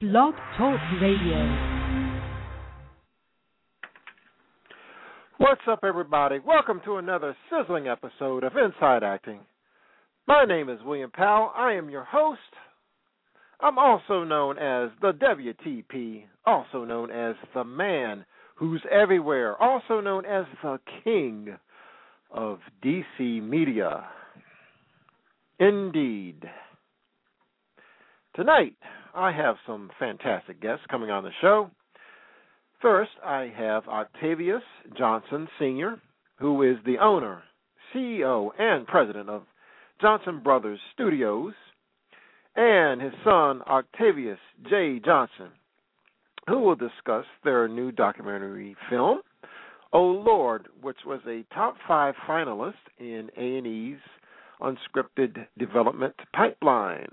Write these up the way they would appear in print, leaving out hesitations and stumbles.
Blog Talk Radio. What's up, everybody? Welcome to another sizzling episode of Inside Acting. My name is William Powell. I am your host. I'm also known as the WTP, also known as the man who's everywhere, also known as the king of DC media. Indeed. Tonight, I have some fantastic guests coming on the show. First, I have Octavius Johnson Sr., who is the owner, CEO, and president of Johnson Brothers Studios, and his son, Octavius J. Johnson, who will discuss their new documentary film, Oh Lord, which was a top 5 finalist in A&E's Unscripted Development Pipeline.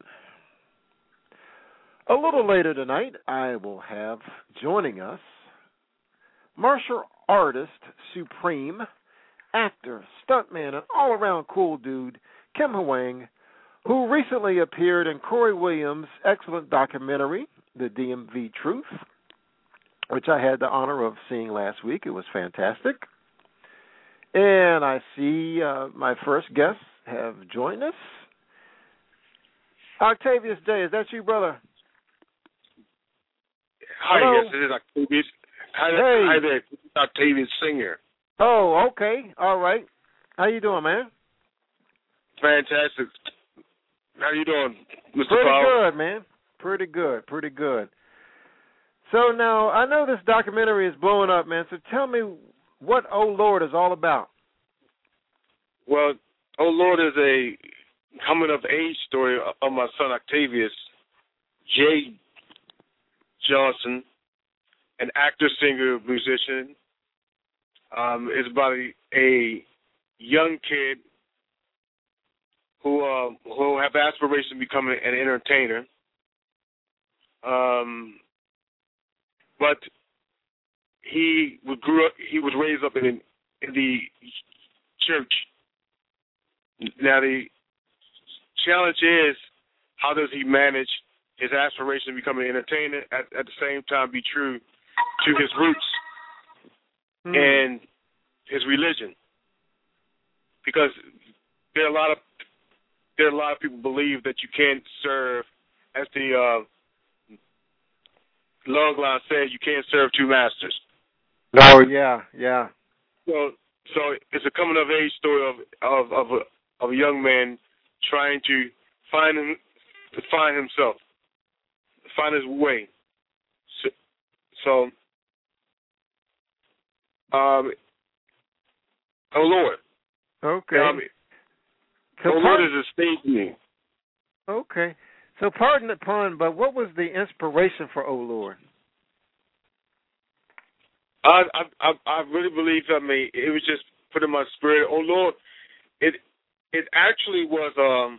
A little later tonight, I will have joining us martial artist supreme, actor, stuntman, and all-around cool dude, Kim Hwang, who recently appeared in Corey Williams' excellent documentary, The DMV Truth, which I had the honor of seeing last week. It was fantastic. And I see my first guests have joined us. Octavius J., is that you, brother? Hi, Hello? yes, it is Octavius. Hey. Hi there, Octavius Singer. Oh, okay. All right. How you doing, man? Fantastic. How you doing, Mr. Pretty Powell? good, man. Pretty good. So now, I know this documentary is blowing up, man, so tell me what Oh Lord is all about. Well, Oh Lord is a coming-of-age story of my son Octavius J. Johnson, an actor, singer, musician. It's about a young kid who have aspirations to become an entertainer. But he was raised up in the church. Now the challenge is, how does he manage his aspiration to become an entertainer at the same time be true to his roots and his religion? Because there are a lot of people believe that you can't serve, as the long line says, you can't serve two masters. Oh, yeah. So it's a coming of age story of a young man trying to find himself, find his way. So oh Lord. Okay. Oh Lord is a stage name. Okay. So pardon the pun, but what was the inspiration for Oh Lord? I really believe, it was just put in my spirit. Oh Lord, it actually was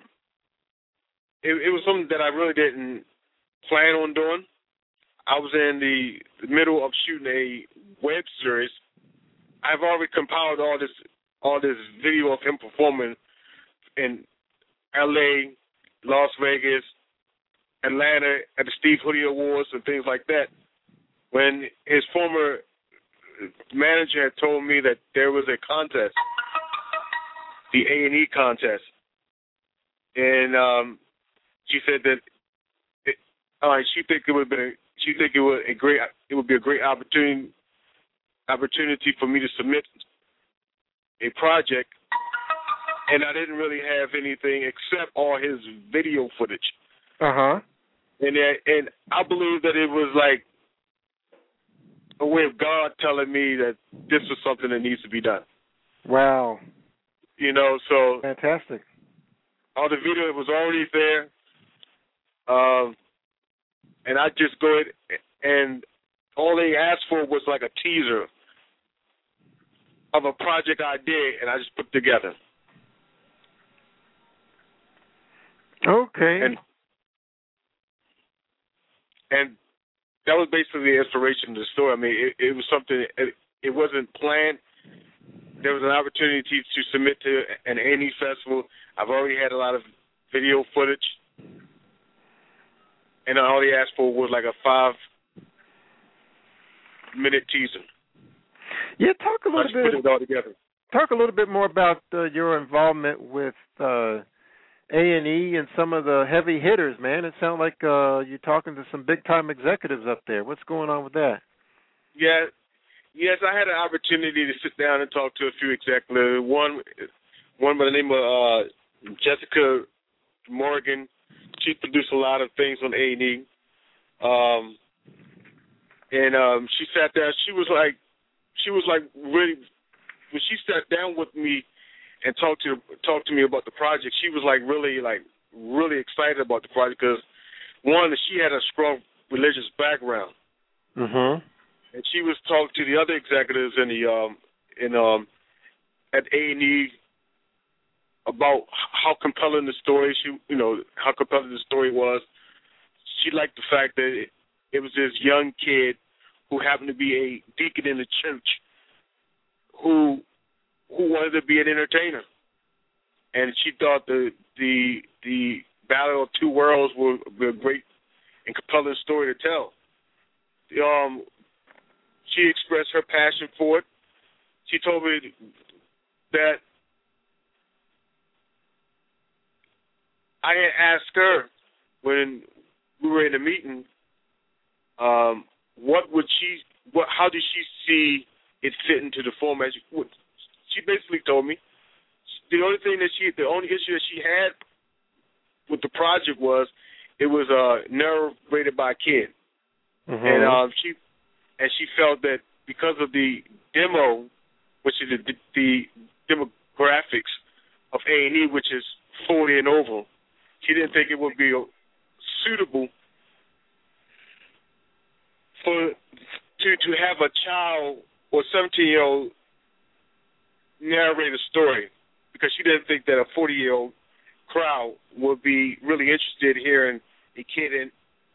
it was something that I really didn't plan on doing. I was in the middle of shooting a web series. I've already compiled all this video of him performing in L.A., Las Vegas, Atlanta at the Steve Hoodie Awards and things like that. When his former manager had told me that there was a contest, the A&E contest, and she said that she think it would be a great opportunity for me to submit a project, and I didn't really have anything except all his video footage. And I believe that it was like a way of God telling me that this was something that needs to be done. Wow. So fantastic. All the video was already there, and I just go ahead, and all they asked for was like a teaser of a project I did, and I just put together. Okay. And that was basically the inspiration of the story. I mean, it was something, it wasn't planned. There was an opportunity to submit to an A&E festival. I've already had a lot of video footage. and all he asked for was like a 5-minute teaser. Yeah, talk a little bit. Put it all together. Talk a little bit more about your involvement with A&E and some of the heavy hitters, man. It sounds like you're talking to some big-time executives up there. What's going on with that? Yeah, yes, I had an opportunity to sit down and talk to a few executives. One by the name of Jessica Morgan. She produced a lot of things on A&E. And she sat there. She was like really, when she sat down with me and talked to me about the project, she was really excited about the project because, one, she had a strong religious background. Mm-hmm. And she was talking to the other executives at A&E about how compelling the story was. She liked the fact that it was this young kid who happened to be a deacon in the church who wanted to be an entertainer, and she thought the Battle of Two Worlds was a great and compelling story to tell. She expressed her passion for it. She told me that I had asked her when we were in a meeting, how did she see it fit into the format? She basically told me the only issue that she had with the project was it was narrated by a kid, and she felt that because of the demo, which is the demographics of A&E, which is 40 and over, she didn't think it would be suitable to have a child or 17-year-old narrate a story, because she didn't think that a 40-year-old crowd would be really interested in hearing a kid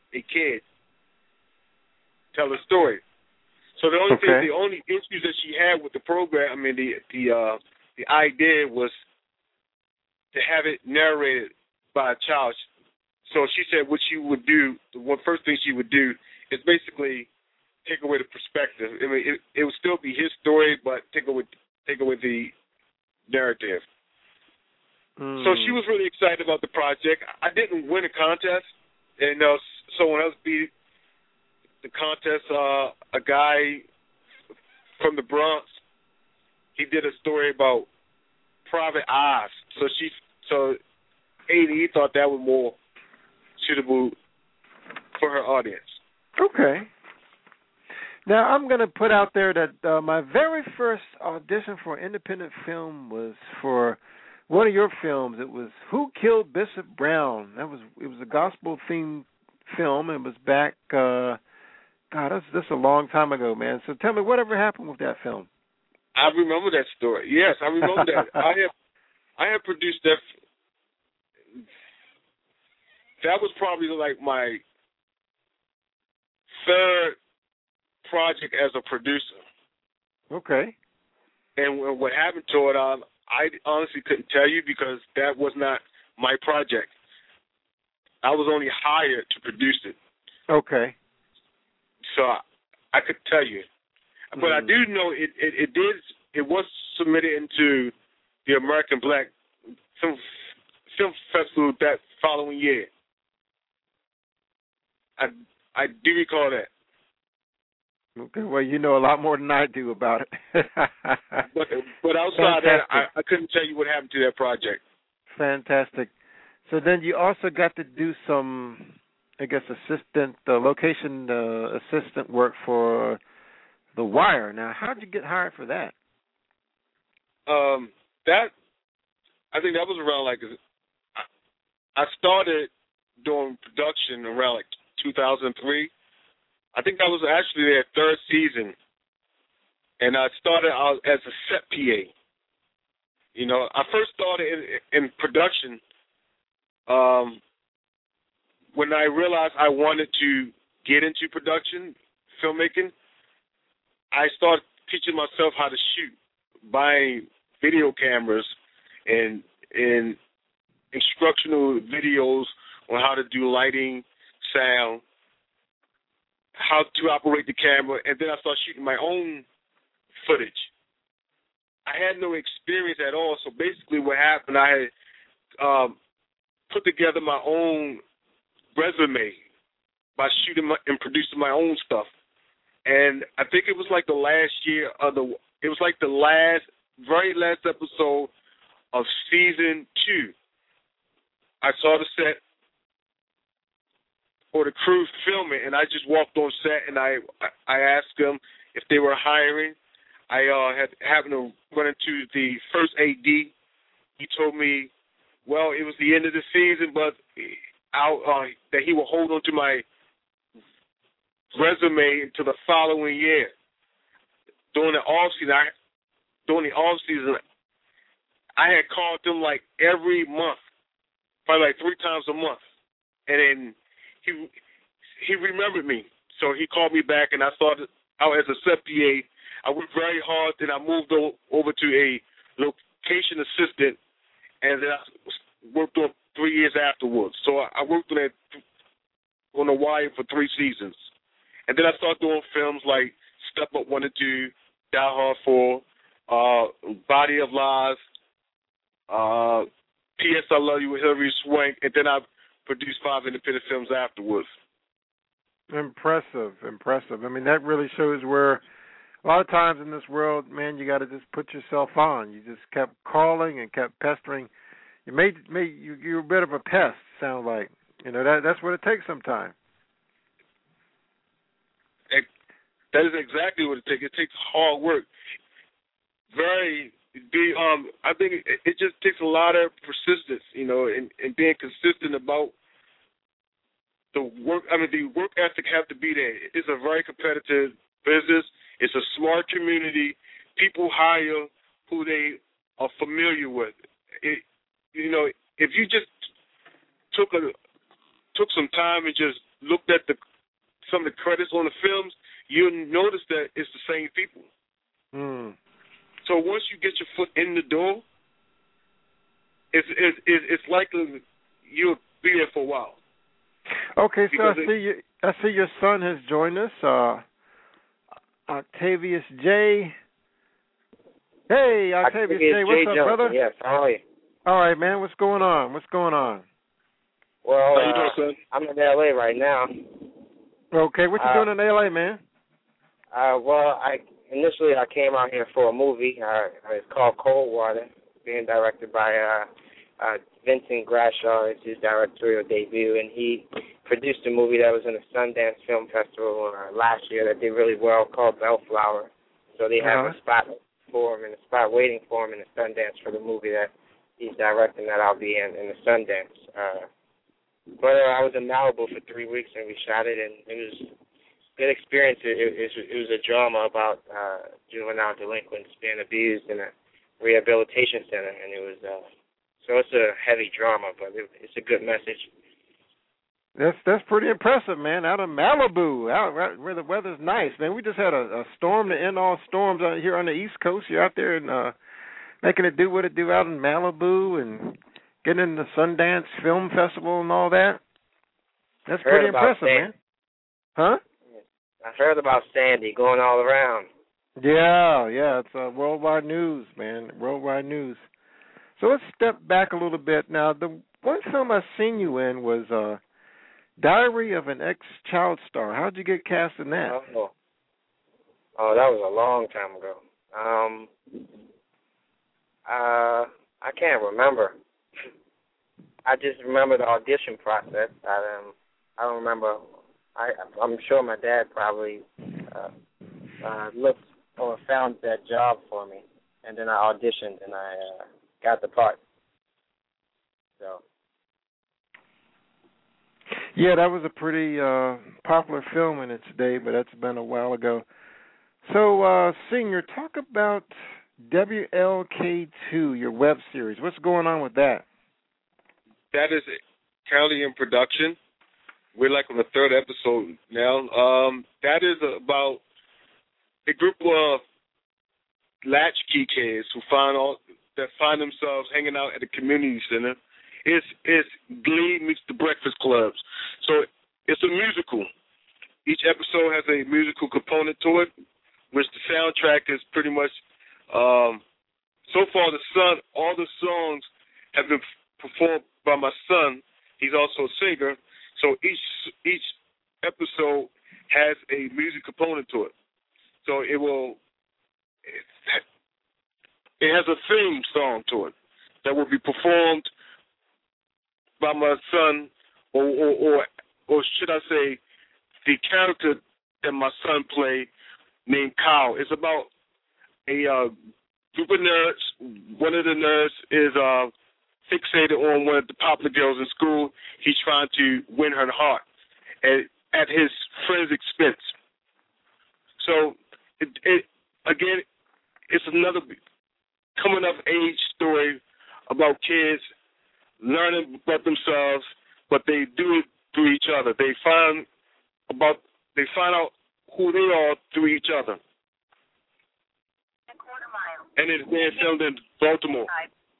tell a story. So the only issues that she had with the program, the idea was to have it narrated by a child. So she said what she would do, the first thing she would do is basically take away the perspective. I mean, it would still be his story, but take away the narrative. So she was really excited about the project. I didn't win a contest, and someone else beat the contest. A guy from the Bronx, he did a story about private eyes. So A&E thought that was more suitable for her audience. Okay. Now, I'm going to put out there that my very first audition for independent film was for one of your films. It was Who Killed Bishop Brown? It was a gospel-themed film. It was back, this is a long time ago, man. So tell me, whatever happened with that film? I remember that story. Yes, I remember that. I have produced that. That was probably like my third project as a producer. Okay. And what happened to it, I honestly couldn't tell you because that was not my project. I was only hired to produce it. Okay. So I could tell you. But I do know it was submitted into the American Black Film Festival that following year. I do recall that. Okay, well, you know a lot more than I do about it. but outside that, I couldn't tell you what happened to that project. Fantastic. So then you also got to do some, I guess, location assistant work for The Wire. Now, how did you get hired for that? I think that was around I started doing production around 2003. I think that was actually their third season, and I started out as a set PA. I first started in production when I realized I wanted to get into production, filmmaking. I started teaching myself how to shoot, buying video cameras and instructional videos on how to do lighting, sound, how to operate the camera, and then I started shooting my own footage. I had no experience at all, so basically what happened, I had put together my own resume by shooting and producing my own stuff. And I think it was like the last year of it was like the very last episode of season 2. I saw the set or the crew filming, and I just walked on set and I asked them if they were hiring. I happened to run into the first AD. He told me, well, it was the end of the season, but that he will hold on to my resume until the following year. During the off season, I had called them like every month, probably like 3 times a month, and then he remembered me, so he called me back, and I started out as a CPA. I worked very hard, then I moved over to a location assistant, and then I worked on 3 years afterwards. So I worked on The Wire for 3 seasons. And then I started doing films like Step Up 1 and 2, Die Hard 4, Body of Lies, P.S. I Love You with Hilary Swank, and then I produced 5 independent films afterwards. Impressive. I mean, that really shows where a lot of times in this world, man, you got to just put yourself on. You just kept calling and kept pestering. You're a bit of a pest, sound like. You know, that's what it takes sometimes. That is exactly what it takes. It takes hard work. I think it just takes a lot of persistence, you know, and being consistent about the work. I mean, the work ethic have to be there. It's a very competitive business. It's a smart community. People hire who they are familiar with. You know, if you just took some time and just looked at some of the credits on the films, you'll notice that it's the same people. So once you get your foot in the door, it's likely you'll be there for a while. Okay, so I see your son has joined us, Octavius J. Hey, Octavius J. What's up, brother? Yes, how are you? All right, man. What's going on? Well, how you doing, son? I'm in L.A. right now. Okay, what you doing in L.A., man? Well, initially I came out here for a movie. It's called Cold Water, being directed by Vincent Grashaw. It's his directorial debut, and he produced a movie that was in the Sundance Film Festival last year that did really well, called Bellflower. So they have a spot waiting for him in the Sundance for the movie that he's directing that I'll be in the Sundance. But I was in Malibu for 3 weeks, and we shot it, and it was a good experience. It was a drama about juvenile delinquents being abused in a rehabilitation center, and it was so it's a heavy drama, but it's a good message. That's pretty impressive, man. Out of Malibu, out where the weather's nice, man. We just had a storm to end all storms out here on the East Coast. You're out there and making it do what it do out in Malibu and getting in the Sundance Film Festival and all that. That's pretty impressive, man. Huh? I heard about Sandy going all around. Yeah, it's worldwide news, man. Worldwide news. So let's step back a little bit. Now, the one film I've seen you in was Diary of an Ex-Child Star. How'd you get cast in that? Oh, that was a long time ago. I can't remember. I just remember the audition process. I don't remember. I'm sure my dad probably looked or found that job for me, and then I auditioned and I got the part. So. Yeah, that was a pretty popular film in its day, but that's been a while ago. So, Senior, talk about WLK2, your web series. What's going on with that? That is currently in production. We're like on the 3rd episode now. That is about a group of latchkey kids who find themselves hanging out at a community center. It's Glee meets the Breakfast Clubs. So it's a musical. Each episode has a musical component to it, which the soundtrack is pretty much. So far, all the songs have been performed by my son. He's also a singer. So each episode has a music component to it. So it has a theme song to it that will be performed by my son, or should I say, the character that my son played named Kyle. It's about a group of nerds. One of the nerds is fixated on one of the popular girls in school. He's trying to win her heart at his friend's expense. So, again, it's another coming-of-age story about kids learning about themselves, but they do it through each other. They find out who they are through each other. And it's being filmed in Baltimore.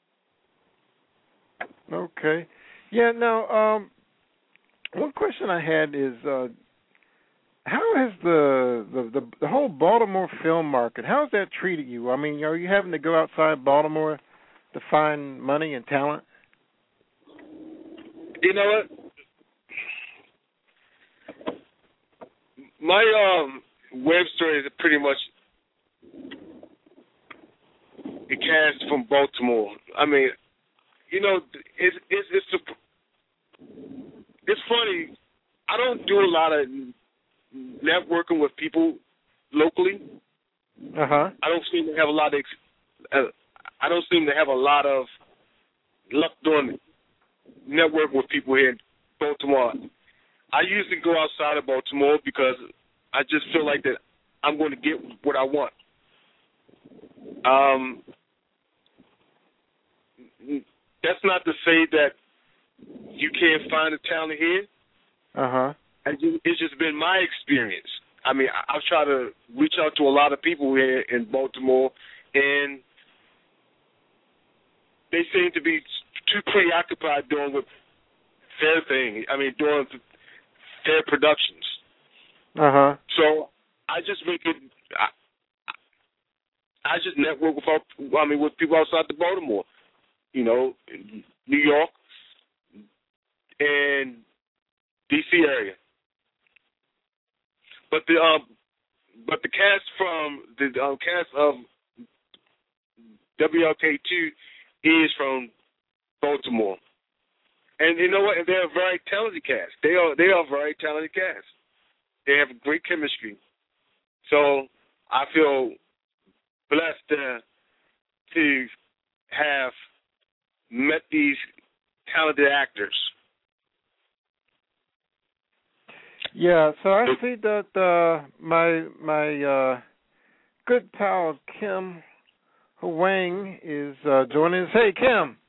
Okay. Yeah, now, one question I had is, how has the whole Baltimore film market, how has that treated you? I mean, are you having to go outside Baltimore to find money and talent? You know what? My web story is pretty much a cast from Baltimore. I mean, you know, it's funny. I don't do a lot of networking with people locally. Uh-huh. I don't seem to have a lot of luck doing network with people here in Baltimore. I usually go outside of Baltimore because I just feel like that I'm going to get what I want. That's not to say that you can't find a talent here. Uh-huh. It's just been my experience. I mean, I've tried to reach out to a lot of people here in Baltimore, and they seem to be too preoccupied doing with their thing. I mean, doing their productions. Uh-huh. So I just make it. I just network with people outside the Baltimore. You know, New York and D.C. area. But the cast from the cast of WLK2 is from Baltimore, and you know what? They're a very talented cast. They are a very talented cast. They have great chemistry. So I feel blessed to have met these talented actors. Yeah, so I see that my good pal Kim Hwang is joining us. Hey, Kim.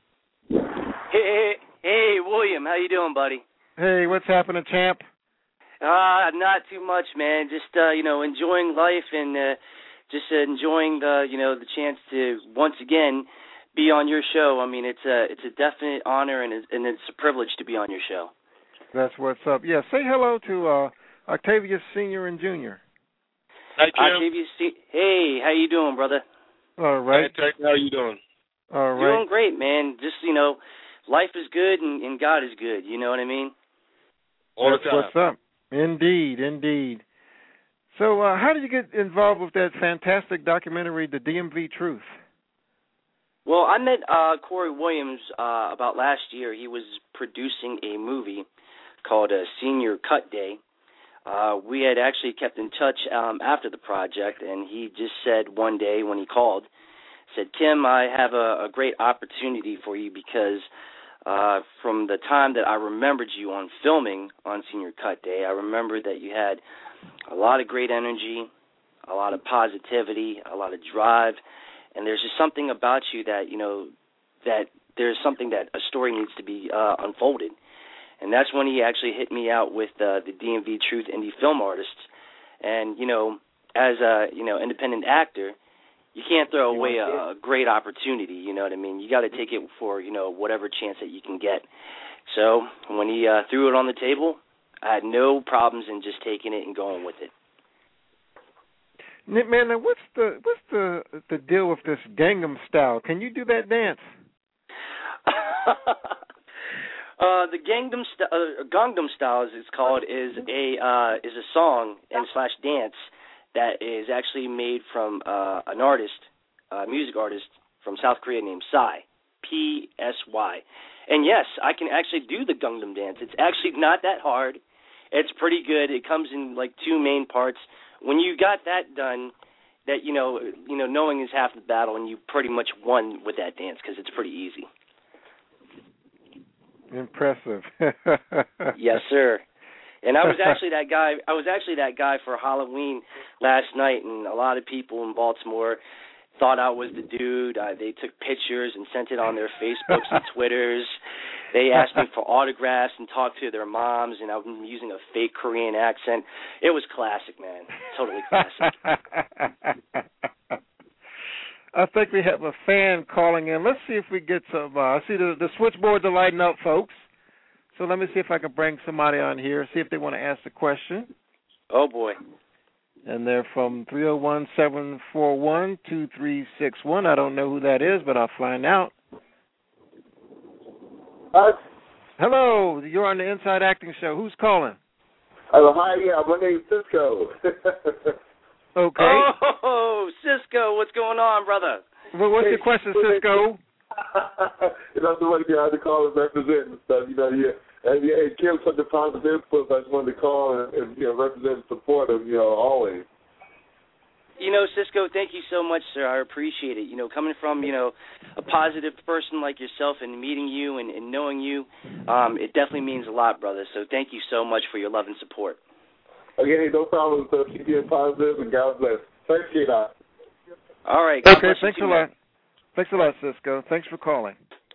Hey, William, how you doing, buddy? Hey, what's happening, champ? Not too much, man. Just enjoying life and just enjoying the chance to once again be on your show. I mean, it's a definite honor and it's a privilege to be on your show. That's what's up. Yeah, say hello to Octavius Sr. and Jr. Hi, Kim. Octavius, hey, how you doing, brother? All right. Hi, how you doing? All right. Doing great, man. Just, life is good and God is good. You know what I mean? All That's the time. what's up. Indeed, indeed. So how did you get involved with that fantastic documentary, The DMV Truth? Well, I met Corey Williams about last year. He was producing a movie called Senior Cut Day. We had actually kept in touch after the project, and he just said one day when he called, said, Tim, I have a great opportunity for you because from the time that I remembered you on filming on Senior Cut Day, I remember that you had a lot of great energy, a lot of positivity, a lot of drive, and there's just something about you that, that there's something that a story needs to be unfolded. And that's when he actually hit me out with the DMV Truth Indie Film Artists. And, as a, independent actor, you can't throw away a great opportunity, you know what I mean? You got to take it for, whatever chance that you can get. So when he threw it on the table, I had no problems in just taking it and going with it. Man, now what's the deal with this Gangnam Style? Can you do that dance? The Gangnam Style, as it's called, is a song and slash dance that is actually made from an artist, a music artist from South Korea named Psy, Psy. And yes, I can actually do the Gangnam dance. It's actually not that hard. It's pretty good. It comes in like two main parts. When you got that done, that knowing is half the battle, and you pretty much won with that dance because it's pretty easy. Impressive. Yes, sir. And I was actually that guy for Halloween last night, and a lot of people in Baltimore thought I was the dude. They took pictures and sent it on their Facebooks and Twitters. They asked me for autographs and talked to their moms, and I was using a fake Korean accent. It was classic, man. Totally classic. I think we have a fan calling in. Let's see if we get some. I see the switchboards are lighting up, folks. So let me see if I can bring somebody on here, see if they want to ask a question. Oh, boy. And they're from 301-741-2361. I don't know who that is, but I'll find out. Hi. Hello, you're on the Inside Acting Show. Who's calling? Hi, yeah, my name's Cisco. Okay. Oh, Cisco, what's going on, brother? Well, what's your question, Cisco? That's the way I had to call and represent and stuff, And Kim such a positive input. I just wanted to call and represent and support him, always. Cisco, thank you so much, sir. I appreciate it. Coming from, a positive person like yourself and meeting you and knowing you, it definitely means a lot, brother. So thank you so much for your love and support. Okay, no problem. So keep being positive and God bless. Thanks, K-Dot. All right. God bless thanks you a too, lot. man. Thanks a lot, Cisco. Thanks for calling.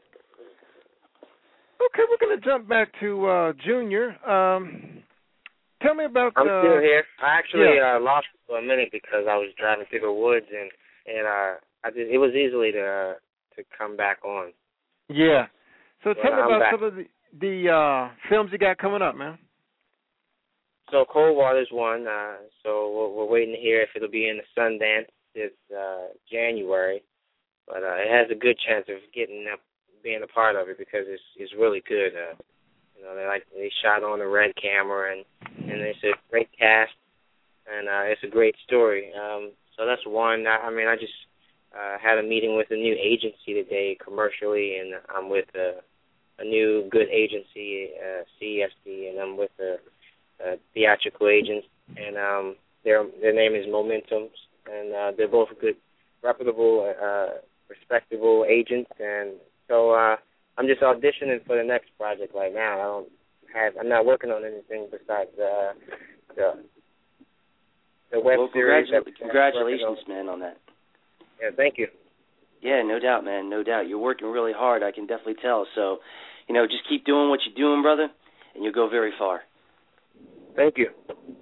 Okay, we're going to jump back to Junior. Tell me about. I'm still here. I actually lost for a minute because I was driving through the woods and it was easily to come back on. Yeah. So tell me about back. some of the films you got coming up, man. So Cold Water's one. So we're waiting to hear if it'll be in the Sundance this January, but it has a good chance of being a part of it because it's really good. They shot on the red camera and it's a great cast and it's a great story. So that's one. I just had a meeting with a new agency today commercially, and I'm with a new good agency, CEFC, and I'm with a theatrical agent, and their name is Momentum, and they're both good, reputable, respectable agents, and so I'm just auditioning for the next project right now. I'm not working on anything besides the web series. Congratulations, man, on that. Yeah, thank you. Yeah, no doubt, man, no doubt. You're working really hard, I can definitely tell. So, just keep doing what you're doing, brother, and you'll go very far. Thank you.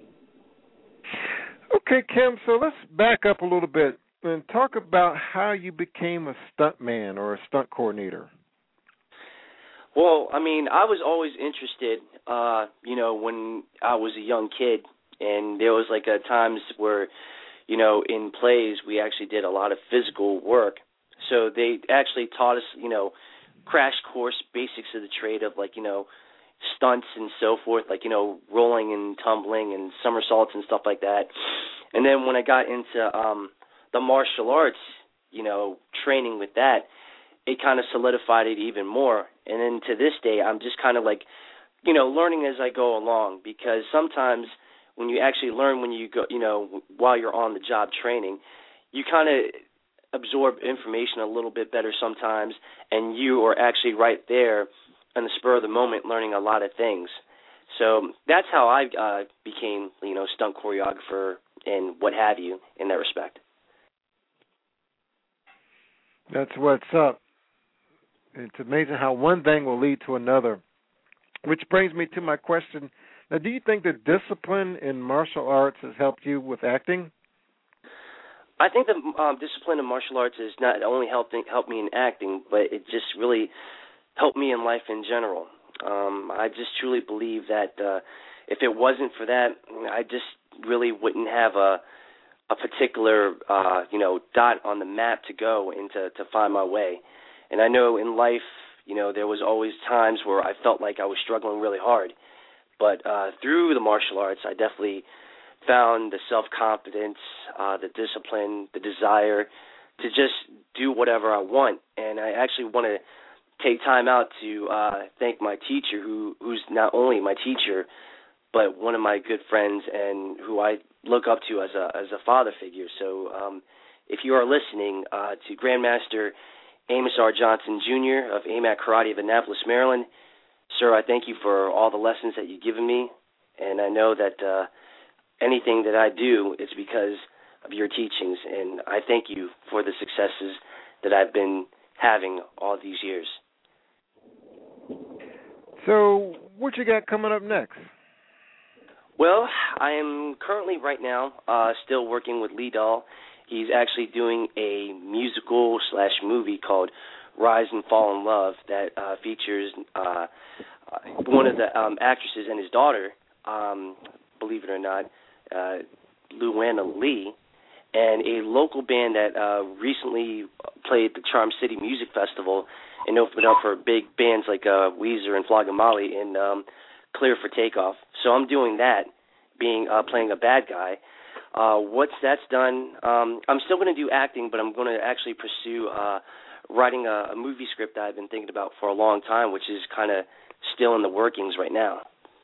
Okay, Kim, so let's back up a little bit and talk about how you became a stuntman or a stunt coordinator. Well, I was always interested, when I was a young kid, and there was times where, in plays we actually did a lot of physical work. So they actually taught us, crash course basics of the trade of stunts and so forth, rolling and tumbling and somersaults and stuff like that. And then when I got into the martial arts, training with that, it kind of solidified it even more. And then to this day, I'm just kind of learning as I go along, because sometimes when you actually learn when you go, while you're on the job training, you kind of absorb information a little bit better sometimes, and you are actually right there on the spur of the moment learning a lot of things. So that's how I became, stunt choreographer and what have you in that respect. That's what's up. It's amazing how one thing will lead to another, which brings me to my question. Now, do you think that discipline in martial arts has helped you with acting? I think the discipline in martial arts has not only helped me in acting, but it just really helped me in life in general. I just truly believe that if it wasn't for that, I just really wouldn't have a particular dot on the map to go and to find my way. And I know in life, there was always times where I felt like I was struggling really hard. But through the martial arts, I definitely found the self-confidence, the discipline, the desire to just do whatever I want. And I actually want to take time out to thank my teacher, who's not only my teacher, but one of my good friends and who I look up to as a father figure. So if you are listening to Grandmaster Amos R. Johnson, Jr. of AMAC Karate of Annapolis, Maryland, sir, I thank you for all the lessons that you've given me, and I know that anything that I do is because of your teachings, and I thank you for the successes that I've been having all these years. So what you got coming up next? Well, I am currently right now still working with Lee Dahl. He's actually doing a musical/movie called Rise and Fall in Love that features one of the actresses and his daughter, believe it or not, Luana Lee, and a local band that recently played the Charm City Music Festival and opened up for big bands like Weezer and Flogging Molly in Clear for Takeoff. So I'm doing that, playing a bad guy. Once that's done, I'm still going to do acting, but I'm going to actually pursue writing a movie script that I've been thinking about for a long time, which is kind of still in the workings right now.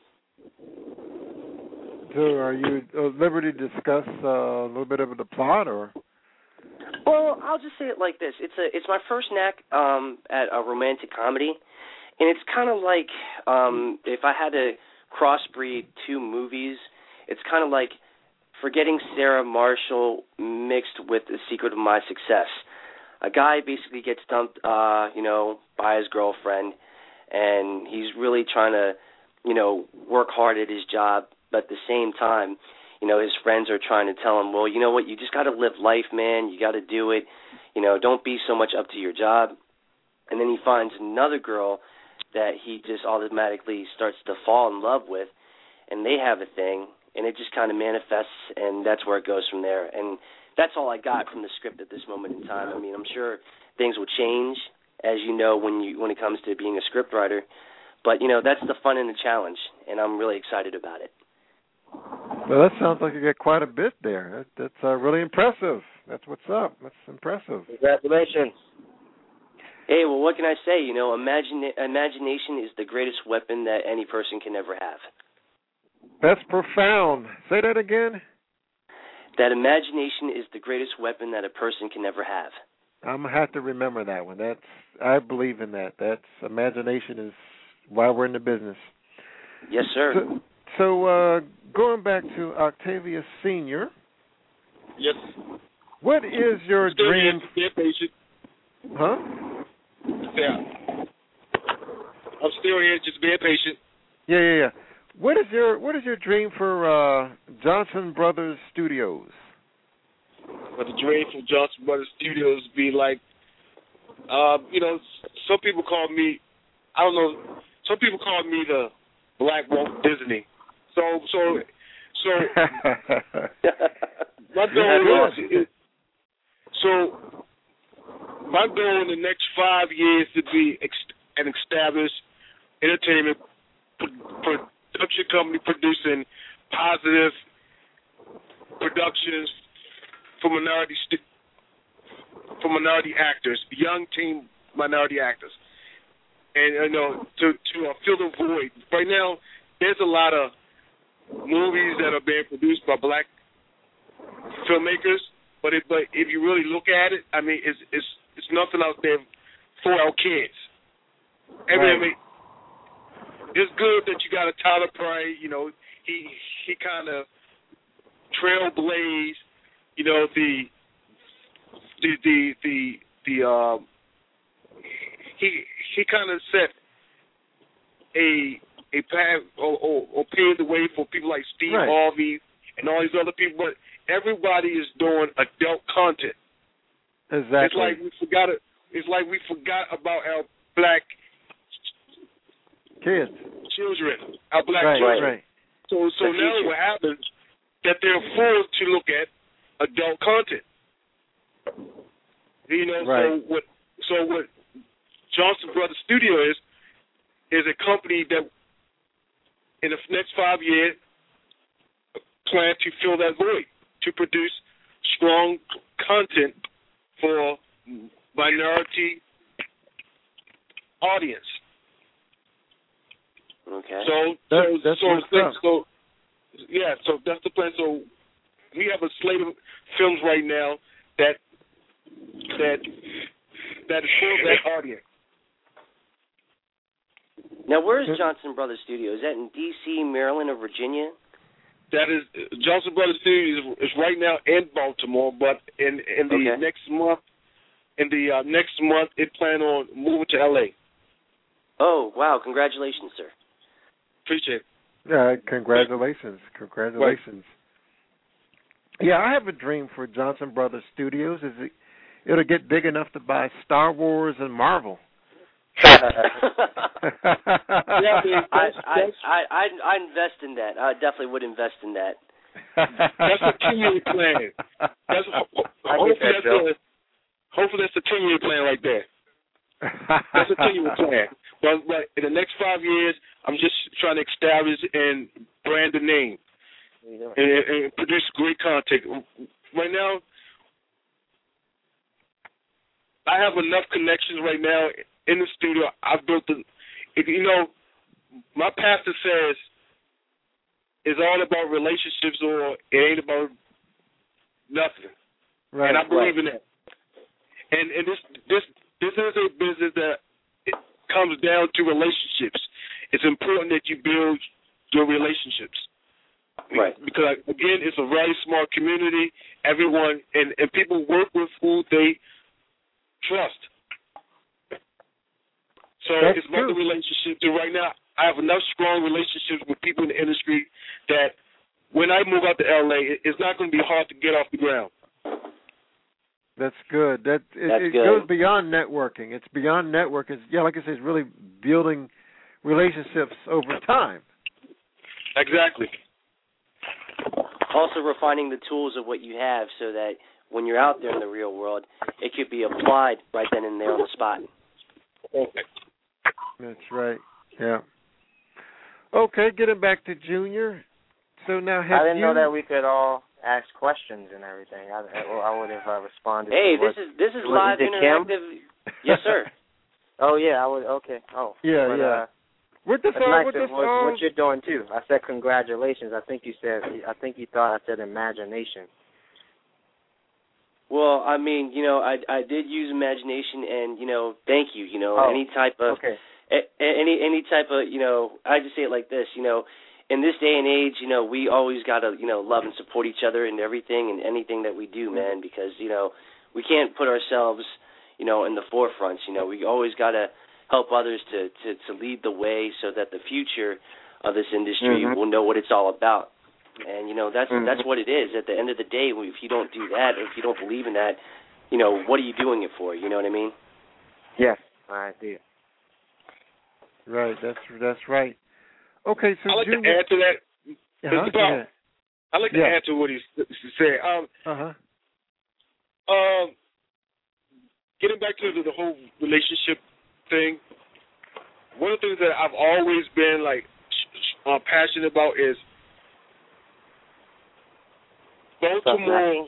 So are you at liberty to discuss a little bit of the plot, or? Well, I'll just say it like this. It's my first knack at a romantic comedy, and it's kind of like if I had to crossbreed two movies, it's kind of like Forgetting Sarah Marshall mixed with The Secret of My Success. A guy basically gets dumped, by his girlfriend, and he's really trying to, work hard at his job, but at the same time, his friends are trying to tell him, well, you know what, you just got to live life, man. You got to do it. Don't be so much up to your job. And then he finds another girl that he just automatically starts to fall in love with, and they have a thing, and it just kind of manifests, and that's where it goes from there. And that's all I got from the script at this moment in time. I mean, I'm sure things will change, as you know, when it comes to being a script writer. But, that's the fun and the challenge, and I'm really excited about it. Well, that sounds like you get quite a bit there. That's really impressive. That's what's up. That's impressive. Congratulations. Hey, well, what can I say? Imagination is the greatest weapon that any person can ever have. That's profound. Say that again. That imagination is the greatest weapon that a person can ever have. I'm gonna have to remember that one. I believe in that. Imagination is why we're in the business. Yes, sir. So going back to Octavius Sr. Yes. What is your dream? Here, patient. Huh? Yeah. I'm still here, just being patient. Yeah. What is your dream for Johnson Brothers Studios? But the dream from Johnson Brothers Studios be like, some people call me, I don't know, some people call me the Black Walt Disney. So my goal is, my goal in the next 5 years to be an established entertainment production company producing positive productions for minority actors, young teen minority actors, and to fill the void. Right now, there's a lot of movies that are being produced by black filmmakers, but if you really look at it, I mean, it's nothing out there for our kids. I mean, it's good that you got a Tyler Perry. He kind of trailblazed. He kind of set a path or paved the way for people like Steve Harvey and all these other people. But everybody is doing adult content. Exactly. It's like we forgot about our black kids, children, our black children. Right. So now what happens that they're forced to look at adult content. You know, right. so what Johnson Brothers Studio is a company that in the next 5 years plan to fill that void, to produce strong content for minority audience. Okay. So that's the plan. So we have a slate of films right now that is for that audience. Now, where is Johnson Brothers Studio? Is that in D.C., Maryland, or Virginia? That is Johnson Brothers Studios is right now in Baltimore, but in the next month, it plan on moving to L.A. Oh, wow! Congratulations, sir. Appreciate it. Yeah, congratulations. Congratulations. Right. Yeah, I have a dream for Johnson Brothers Studios. It'll get big enough to buy Star Wars and Marvel. I invest in that. I definitely would invest in that. That's a 10-year plan. Hopefully that's a 10-year plan right there. That's a 10-year plan. But in the next 5 years, I'm just trying to establish and brand the name and produce great content. Right now, I have enough connections right now in the studio. I've built my pastor says it's all about relationships or it ain't about nothing. Right, and I believe in that. And this is a business that it comes down to relationships. It's important that you build your relationships. Right. Because again, it's a very small community. Everyone and people work with who they trust. So it's about the relationship. And right now, I have enough strong relationships with people in the industry that when I move out to LA, it's not going to be hard to get off the ground. That's good. It good. goes beyond networking. It's beyond networking. Like I said, it's really building relationships over time. Exactly. Also refining the tools of what you have so that when you're out there in the real world, it could be applied right then and there on the spot. That's right. Yeah. Okay, getting back to Junior. So now, I didn't know that we could all ask questions and everything. I would have responded. Hey, this is live interactive. Yes, sir. Oh yeah, I would. Okay. Oh. Yeah, but, yeah. What you're doing too. I said congratulations. I think you thought I said imagination. Well, I mean, I did use imagination, and thank you. Any type of any type of I just say it like this. In this day and age, we always gotta love and support each other in everything and anything that we do, man. Because we can't put ourselves in the forefront. We always gotta help others to lead the way so that the future of this industry will know what it's all about. And that's what it is. At the end of the day, if you don't do that, or if you don't believe in that, what are you doing it for? You know what I mean? Yes, I do. Right, that's right. Okay, so I'd like Junior, to add to that. I'd like to add to what he said. Getting back to the whole relationship thing, one of the things that I've always been passionate about is Baltimore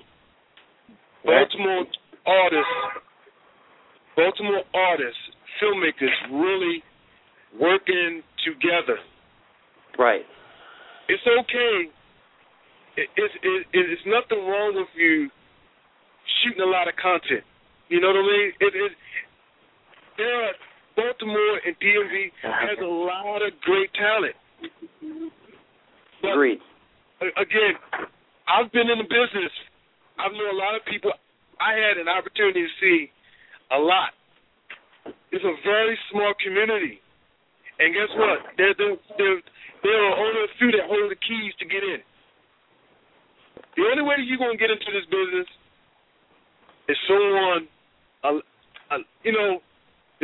artists, filmmakers really working together. Right. It's okay. It's nothing wrong with you shooting a lot of content. You know what I mean? Baltimore and DMV has a lot of great talent. But agreed. Again, I've been in the business. I've known a lot of people. I had an opportunity to see a lot. It's a very small community. And guess what? There are only a few that hold the keys to get in. The only way that you're going to get into this business is someone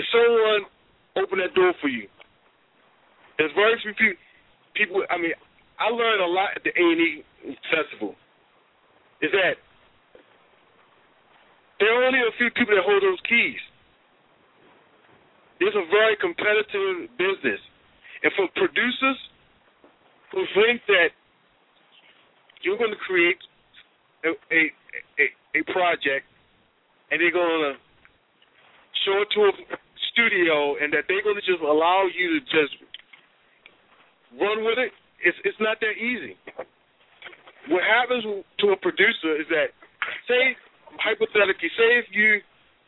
open that door for you. There's very few people. I mean, I learned a lot at the A&E Festival is that there are only a few people that hold those keys. It's a very competitive business. And for producers who think that you're going to create a project and they're going to show it to a studio and that they're going to just allow you to just run with it, it's not that easy. What happens to a producer is that, say, hypothetically, say if you,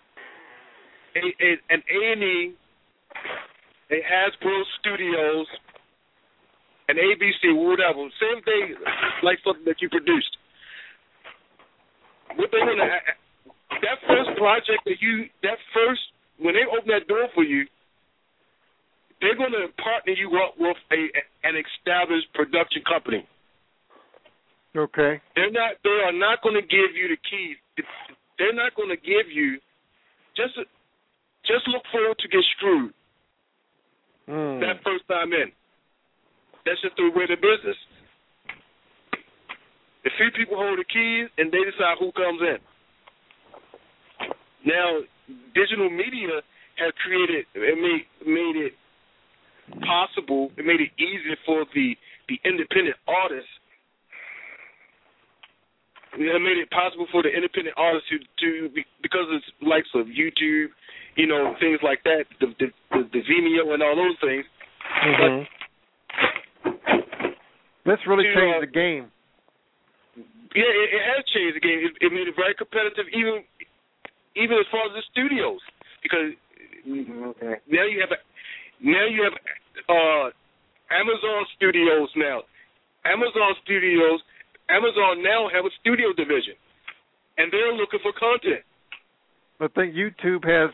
an A&E, a Hasbro Studios, an ABC, whatever, say if they like something that you produced, what they're going to, that first project when they open that door for you, they're going to partner you up with an established production company. Okay. They are not going to give you the keys. They're not going to give you just look forward to get screwed that first time in. That's just the way of the business. A few people hold the keys and they decide who comes in. Now, digital media has made it possible. It made it easier for the independent artists. It made it possible for the independent artists to because it's likes of YouTube, things like that, the Vimeo and all those things. Mm-hmm. That's really changed the game. Yeah, it has changed the game. It made it very competitive, even as far as the studios, because now you have Amazon Studios now. Amazon now have a studio division, and they're looking for content. I think YouTube has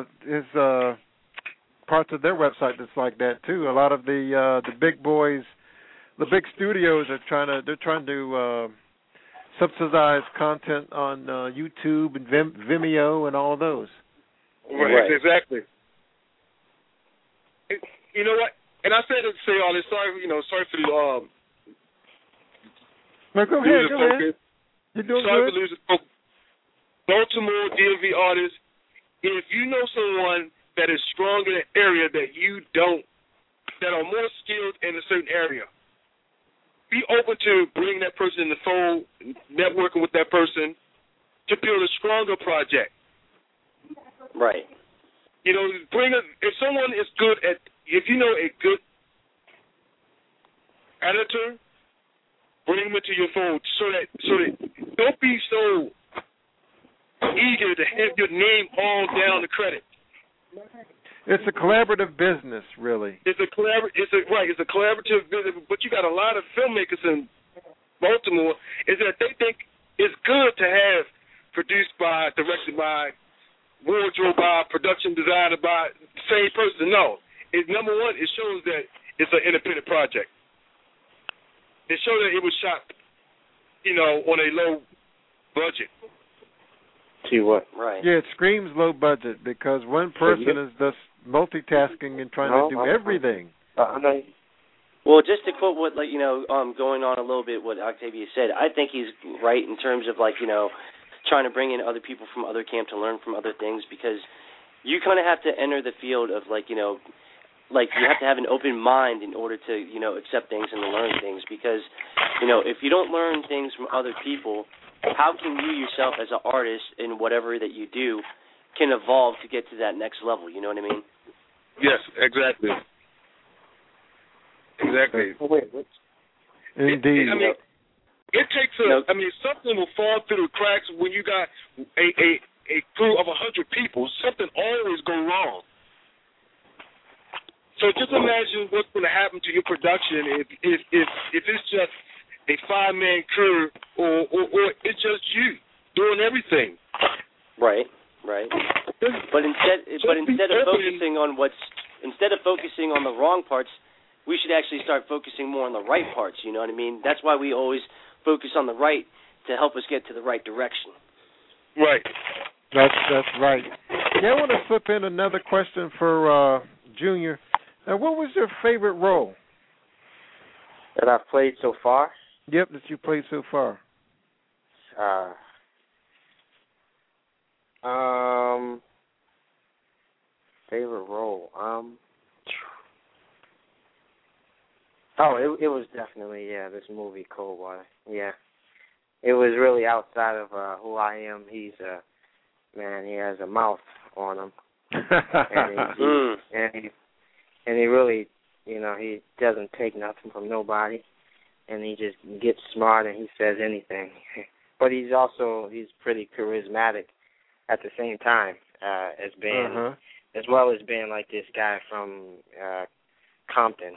parts of their website that's like that too. A lot of the big boys, the big studios are trying to subsidize content on YouTube and Vimeo and all those. Right, exactly. You know what? And I said to say all this. Sorry for the No, go ahead. You're doing sorry good. for losing focus. Baltimore DMV artists, if you know someone that is strong in an area that you don't, that are more skilled in a certain area, be open to bringing that person in the fold, networking with that person to build a stronger project. Right. If someone is good at, if you know a good editor, bring them into your fold so that don't be so eager to have your name all down the credit. It's a collaborative business, really. It's a collaborative business, but you got a lot of filmmakers in Baltimore is that they think it's good to have produced by, directed by, wardrobe by, production designer by the same person. No. Number one, it shows that it's an independent project. It shows that it was shot, on a low budget. See what? Right. Yeah, it screams low budget because one person is just multitasking and trying to do everything. Well, just to quote what, going on a little bit what Octavius said, I think he's right in terms of, trying to bring in other people from other camps to learn from other things, because you kind of have to enter the field of, you have to have an open mind in order to, accept things and to learn things, because, if you don't learn things from other people, how can you yourself as an artist in whatever that you do can evolve to get to that next level, you know what I mean? Yes, exactly. Exactly. Indeed. It takes something will fall through the cracks when you got a crew of 100 people. Something always go wrong. So just imagine what's going to happen to your production if it's just a 5-man crew or it's just you doing everything. Right. But instead of focusing on the wrong parts, we should actually start focusing more on the right parts, you know what I mean? That's why we always focus on the right to help us get to the right direction. Right. That's right. Yeah, I want to slip in another question for Junior. Now, what was your favorite role? That I've played so far? Yep, that you played so far. Favorite role? It was definitely, this movie, Coldwater. Yeah. It was really outside of who I am. He's man, he has a mouth on him. and he really, he doesn't take nothing from nobody. And he just gets smart and he says anything. But he's pretty charismatic at the same time, as well as being like this guy from Compton,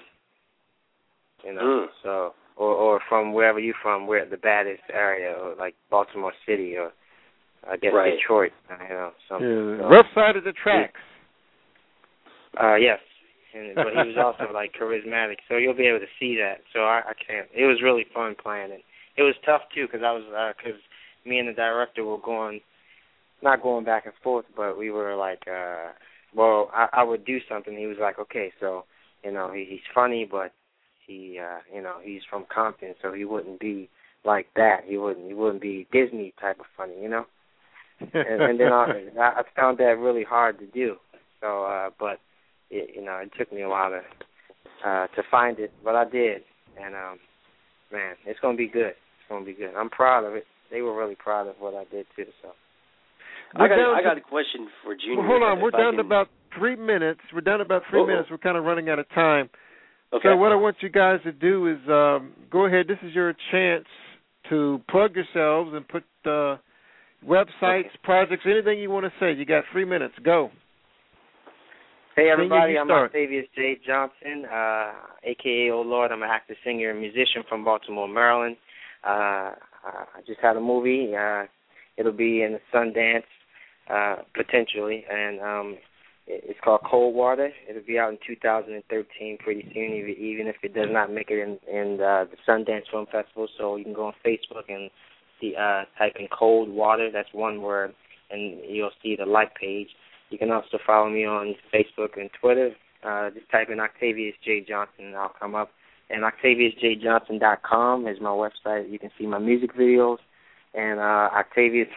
so or from wherever you're from, where the baddest area, or like Baltimore City, or I guess Detroit, something. Rough side of the tracks. Yes. But he was also like charismatic, so you'll be able to see that. So I can't. It was really fun playing it. It was tough too because me and the director were not going back and forth, but we were like, I would do something. He was like, okay, so he's funny, but he's from Compton, so he wouldn't be like that. He wouldn't be Disney type of funny, And then I found that really hard to do. So, but. It took me a while to find it, but I did, and man, it's gonna be good. It's gonna be good. I'm proud of it. They were really proud of what I did too. So, I got a question for Junior. Well, hold on, we're down to about 3 minutes. We're minutes. We're kind of running out of time. Okay. So what I want you guys to do is go ahead. This is your chance to plug yourselves and put websites, projects, anything you want to say. You got 3 minutes. Go. Hey, everybody, I'm Octavius J. Johnson, a.k.a. Oh Lord. I'm an actor, singer, and musician from Baltimore, Maryland. I just had a movie. It'll be in the Sundance, potentially, and it's called Coldwater. It'll be out in 2013 pretty soon, even if it does not make it in the Sundance Film Festival. So you can go on Facebook and type in Coldwater. That's one word, and you'll see the like page. You can also follow me on Facebook and Twitter. Just type in Octavius J. Johnson and I'll come up. And OctaviusJJohnson.com is my website. You can see my music videos. And Octavius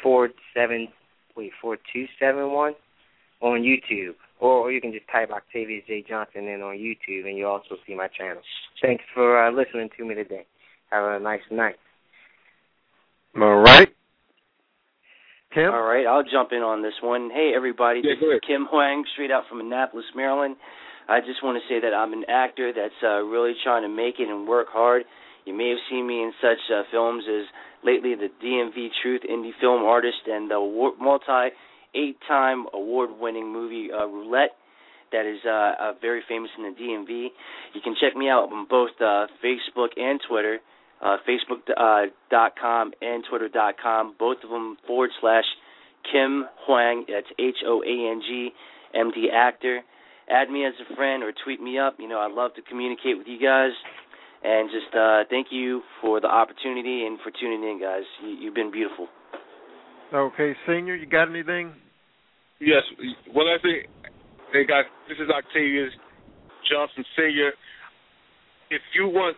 4271 on YouTube. Or you can just type Octavius J. Johnson in on YouTube and you'll also see my channel. Thanks for listening to me today. Have a nice night. All right. Kim? All right, I'll jump in on this one. Hey, everybody, this is Kim Huang, straight out from Annapolis, Maryland. I just want to say that I'm an actor that's really trying to make it and work hard. You may have seen me in such films as lately the DMV Truth Indie Film Artist and the multi-8-time award-winning movie Roulette that is very famous in the DMV. You can check me out on both Facebook and Twitter. Facebook.com and Twitter.com, both of them /Kim Huang, that's HOANG, MD actor. Add me as a friend or tweet me up. I'd love to communicate with you guys. And just thank you for the opportunity and for tuning in, guys. You've been beautiful. Okay, Senior, you got anything? Yes. Well, I think, hey guys, this is Octavius Johnson Senior. If you want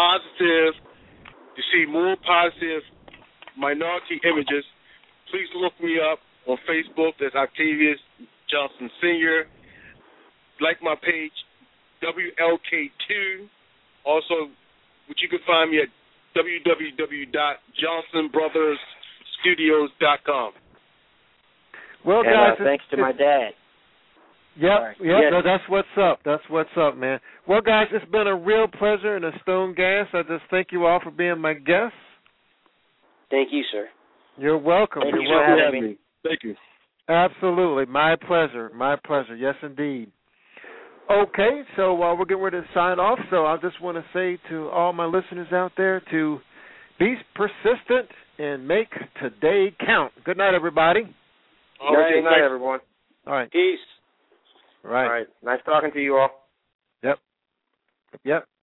to see more positive minority images, please look me up on Facebook. That's Octavius Johnson Sr. Like my page, WLK2. Also, which you can find me at www.johnsonbrothersstudios.com. Well, guys, thanks to my dad. Yep, no, that's what's up. That's what's up, man. Well, guys, it's been a real pleasure and a stone gas. I just thank you all for being my guests. Thank you, sir. You're welcome. Thank you for having me. Thank you. Absolutely. My pleasure. My pleasure. Yes, indeed. Okay, so we're getting ready to sign off. So I just want to say to all my listeners out there to be persistent and make today count. Good night, everybody. Good night, everyone. All right. Peace. Right. All right. Nice talking to you all. Yep.